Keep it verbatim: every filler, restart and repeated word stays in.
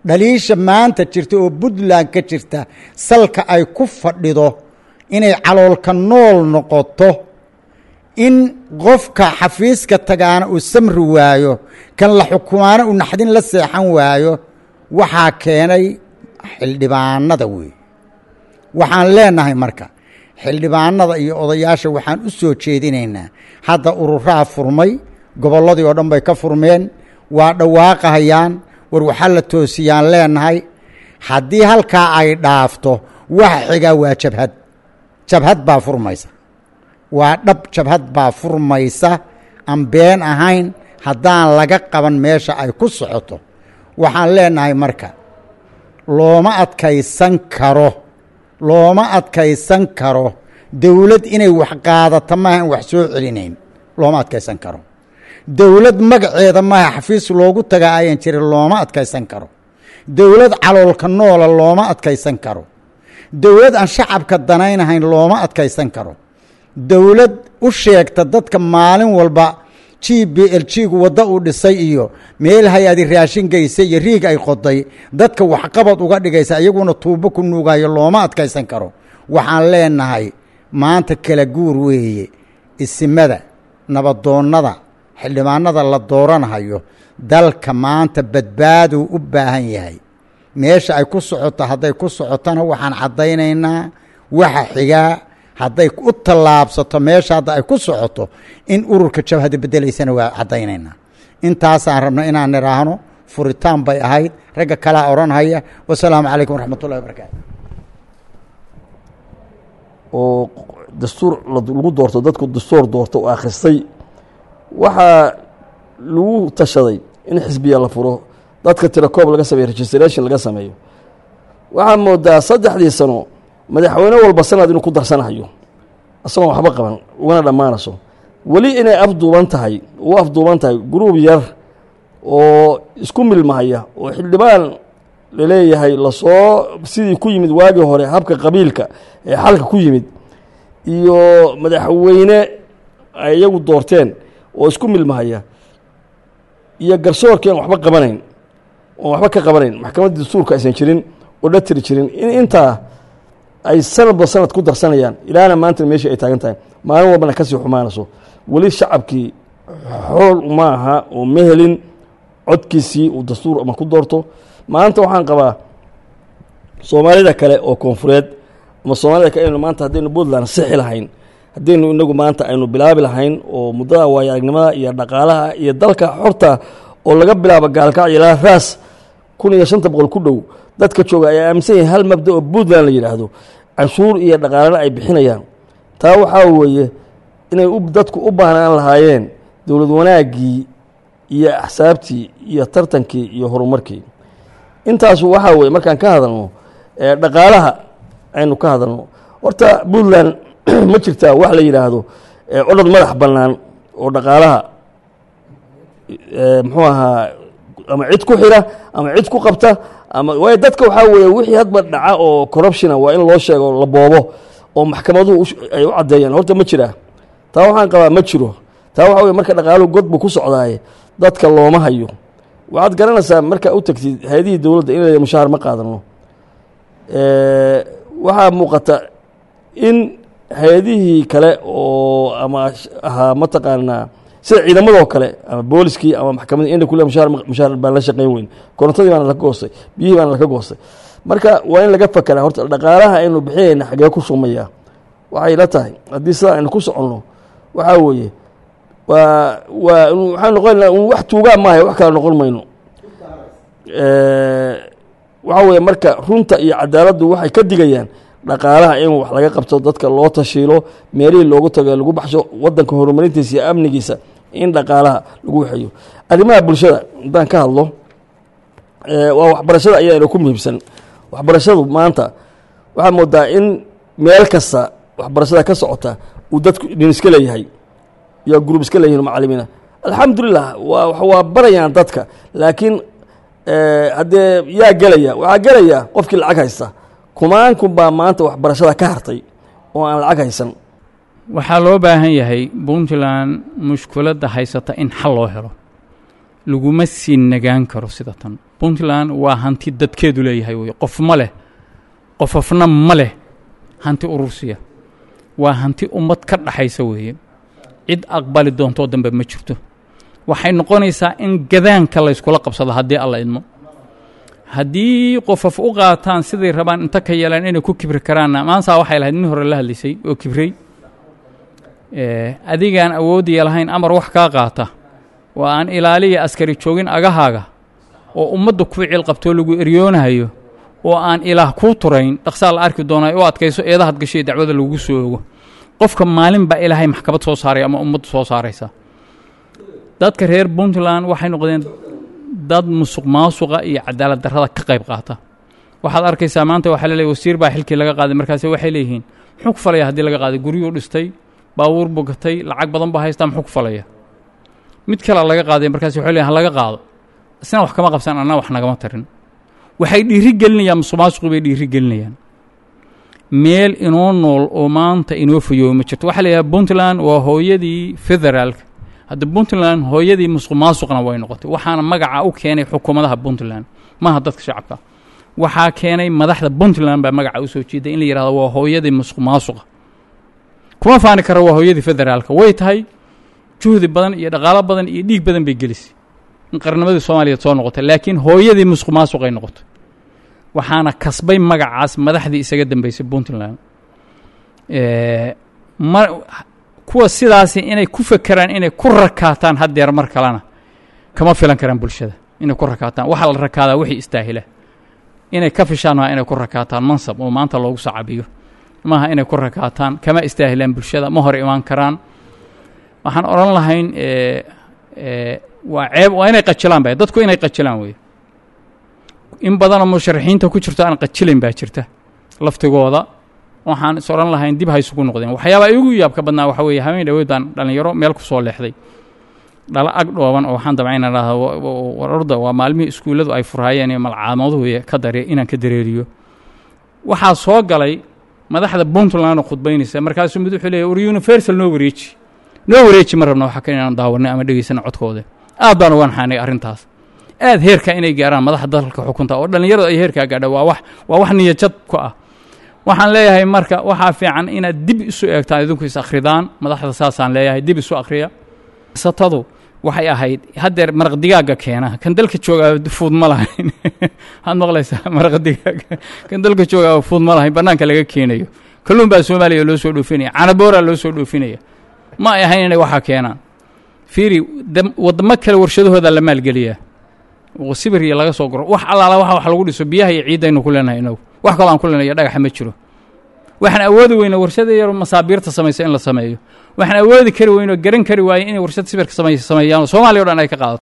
dhaliisha maanta jirta oo Puntland ka jirta salka ay ku fadhido inay caloolka nool noqoto in qofka xafiiska tagaana uu samri waayo kan la xukumaana uu naxdin la seexan waayo waxaa keenay xildhibaanada wey waxaan leenahay marka xildhibaanada iyo odayaasha waxaan u soo jeedinaynaa hadda ururaha furmay gobolladii oo dhan bay ka furmeen waa dhawaaqahayaan war waxa la toosiyaan leenahay haddii halkaa ay dhaafto waxa xigaa waa jabhad jabhad baa furmaysa waa dhab jabhad baa furmaysa aan been ahayn haddaan laga qaban meesha ay ku socoto waxaan leenahay marka looma adkaysan karo looma adkaysan karo dawlad inay wax qaadato maahan wax soo celinayn looma adkaysan karo dawlad magaceeda maaha xafiis loogu tagaa ayaan jirin looma adkaysan karo dawlad caloolka noola looma adkaysan karo dawlad aan shacabka danaynahayn looma adkaysan karo dawlad u sheegta dadka maalin walba G B L G gu wada uu dhisay iyo meel hay-adi raashin geysay iyo riig ay qoday dadka wax qabad uga dhigaysa iyaguna tuubo ku nuugayo looma adkaysan karo waxaan leenahay maanta kala guur weeye isimada nabadoonnada xildhibaanada la dooranayo dalka maanta badbaado u baahan yahay meesha ay ku socoto hadday ku socotana waxaan cadaynaynaa waxa xigaa hadday u tallaabsato meesha hadda ay ku socoto in ururka jabhada bedelaysana waa cadaynaynaa intaasaan rabno inaan niraahno furitaan bay ahayd ragga kalaa odhanhaya wasalaamu calaykum waraxmatullahi wabarakaatu oo dastuur lagu doorto dadku dastuur doorto oo akhristay waxaa lagu tashaday in xisbiya la furo dadka tirakoob laga sameeyo registration laga sameeyo waxaa moodaa saddexdii sano madaxweyne walba sanad inuu ku darsanayo asagoo waxba qaban ugana dhammaanayso weli inay afduuban tahay uu afduuban tahay gruub yar oo isku milmahaya oo xildhibaan laleeyahay lasoo sidii ku yimid waagii hore habka qabiilka ee xalka ku yimid iyo madaxweyne ay iyagu doorteen oo isku milmahaya iyo garsoorkeen waxba qabanayn oo waxba ka qabanayn maxkamadda dastuurka aysan jirin oo dhatiri jirin in intaa ay sanadba sanad ku darsanayaan ilaana maanta meesha ay taagan tahay maalin walbana kasii xumaanayso weli shacabkii xool uma aha oo ma helin codkiisii uu dastuur ama ku doorto maanta waxaan qabaa soomaalida kale oo koonfureed ama soomaalida kale aynu maanta haddaynu Puntland sixi lahayn haddaynu inagu maanta aynu bilaabi lahayn oo muddada waayo aragnimada iyo dhaqaalaha iyo dalka xorta oo laga bilaabo gaalkaac ilaa raas kun iyo shanta boqol ku dhow dadka jooga ayaa aaminsan yahay hal mabda oo Puntland la yiraahdo canshuur iyo dhaqaalana ay bixinayaan taa waxaa weeye inay dadku u baahnaan lahaayeen dowlad wanaagii iyo axsaabtii iyo tartankii iyo horumarkii intaas waxaa weeye markaan ka hadalno dhaqaalaha aynu ka hadalno horta Puntland ma jirtaa wax la yiraahdo codad madax bannaan oo dhaqaalaha muxuu ahaa ama cid ku xira ama cid ku qabta ama way dadka waxa weeye wixii hadba dhaca oo corruption waa in loo sheego la boobo oo maxkamaduhu ay u cadeeyaan horta ma jira taa waxaan qabaa ma jiro taa waxa weeye marka dhaqaaluhu god buu ku socdaay dadka looma hayo waxaad garanaysaa marka u tagtid hay'adihii dawladda inay mushaar ma qaadano ee waxa muuqata in hay'adihii kale oo ama aha ma taqaanaa sida ciidamadoo kale ama booliskii ama maxkamadda inay kula mushaar mushaar baan la shaqeyn weyn korontadii baan la goostay biyihii baan la ka goostay marka waa in laga fakaraa horta dhaqaalaha aynu bixinayna xagee ku shumaya waxay la tahay haddii sidaa aynu ku soconno waxaa weeye waa waa waxaan noqonaynaa un wax tuugaa maayo wax kala noqon mayno waxaa weeye marka runta iyo cadaaladdu waxay ka digayaan dhaqaalaha in wax laga qabto dadka loo tashiilo meelihii loogu tago lagu baxsho waddanka horumarintiisa iyo amnigiisa in dhaqaalaha lagu waxeeyo arrimaha bulshada haddaan ka hadlo waa waxbarashada ayaa ina ku muhiimsan waxbarashadu maanta waxaa moodaa in meel kasta waxbarashada ka socota uu dadku nin iska leeyahay iyo group iska leeyihiin macallimiina alxamdulilah waa waa barayaan dadka laakiin haddee yaa gelaya waxaa gelaya qofkii lacag haysta kumaanku baa maanta waxbarashada ka hartay oo aan lacag haysan waxaa loo baahan yahay Puntland mushkiladda haysata in xal loo helo laguma sii nagaan karo sida tan puntland waa hanti dadkeedu leeyahay wey qof ma leh qofofna ma leh hanti urursiya waa hanti ummad ka dhaxaysa weeye cid aqbali doontoo dambe ma jirto waxay noqonaysaa in gadaanka layskula qabsado haddii alla idmo haddii qofof u qaataan siday rabaan inta ka yeelaan inay ku kibri karaanna maansaa waxay lahayd nin hore la hadlaysay oo kibray adigaan awoodiya lahayn amar wax kaa qaata oo aan ilaaliya askari joogin agahaaga oo ummadda ku ficil qabtoo lagu eryoonahayo oo aan ilaah kuu turayn dhaqsaa la arki doonaa u adkayso eedahad gashay dacwada lagugu soo ogo qofka maalin baa ilaahay maxkamad soo saaray ama ummaddu soo saaraysa dadka reer puntland waxay noqdeen dad musuq maasuqa iyo cadaalad darrada ka qayb qaata waxaad arkaysaa maanta waxaa la leeyahay wasiir baa xilkii laga qaaday markaasi waxay leeyihiin muxuu ku falaya haddii laga qaaday guryuu dhistay baabuur bogatay lacag badan baa haystaa muxuu ku falaya mid kale laga qaaday markaasi waxay leeyihin ha laga qaado isna wax kama qabsan annaa wax nagama tarin waxay dhiiri gelinayaan musuq maasuqi bay dhiiri gelinayaan meel inoo nool oo maanta inoo fayooy ma jirto waxaa la yidhaha puntland waa hooyadii federaalka hadda puntland hooyadii musuq maasuqna way noqotay waxaana magaca u keenay xukuumadaha puntland maaha dadka shacabka waxaa keenay madaxda puntland baa magaca u soo jeeday in la yidhahdo waa hooyadii musuq maasuqa kuma faani kara waa hooyadii federaalka way tahay juhdi badan iyo dhaqaalo badan iyo dhiig badan bay gelisay in qarnimadii soomaaliyeed soo noqotay laakiin hooyadii musuq maasuqay noqotay waxaana kasbay magacaas madaxdii isaga dambaysay puntland ma kuwa sidaasi inay ku fekeraan inay ku rakaataan haddeer mar kalena kama filan karaan bulshada inay ku rakaataan waxaa la rakaadaa wixii istaahila inay ka fishaan waa inay ku rakaataan mansab oo maanta loogu sacabiyo maaha inay ku rakaataan kama istaahilaan bulshada ma hor imaan karaan waxaan odhan lahayn waa ceeb waa inay qajilaan ba dadku inay qajilaan wey in badanoo musharaxiinta ku jirto aan qajilayn baa jirta laftigooda waxaan is odhan lahayn dib ha isugu noqdeen waxyaabaa igu yaabka badnaa waxa weeye habeen dhaweyd baan dhallinyaro meel ku soo leexday dhala ag dhooban oo waxaan dabcayna dhahda warorda waa maalmihii iskuulladu ay furhaayeen iyo malcaamaduhu ka dare inaan ka dareeriyo waxaa soo galay madaxda puntland oo khudbaynaysa markaasuu mid wuxuu leeyahy war universal noo wareeji noo wareeji ma rabna waxa kan inaan daawanay ama dhegaysana codkooda aad baan uga naxaanay arrintaas aad heerka inay gaaraan madaxda dalka xukunta oo dhallinyaradu ay heerkaa gaadha waa wax waa wax niyajad ku ah waxaan leeyahay marka waxaa fiican inaad dib isu eegtaan idinku is akhridaan madaxda saasaan leeyahay dib isu akhriya satadu waxay ahayd haddeer maraq digaaga keena kan dalka joogaa fuud ma lahayn waxaad maqlaysaa maraq digaaga kan dalka joogaa fuud ma lahayn bannaanka laga keenayo kalluun baa soomaaliya loo soo dhoofinaya canabooraa loo soo dhoofinaya ma ay ahayn inay waxaa keenaan fiiri waddamo kale warshadahooda la maalgeliyaa oo sibiriya laga soo guro wax allaala waxa wax lagu dhiso biyaha iyo ciidaynu ku leenahay inagu wax kaloo aan ku leenayo dhagaxa ma jiro waxaan awoodi weyna warshada yar masaabiirta samaysa in la sameeyo waxaan awoodi kari weyno garan kari waaye inay warshad sibirka sameeyaan Soomaaliya oo dhan ay ka qaadato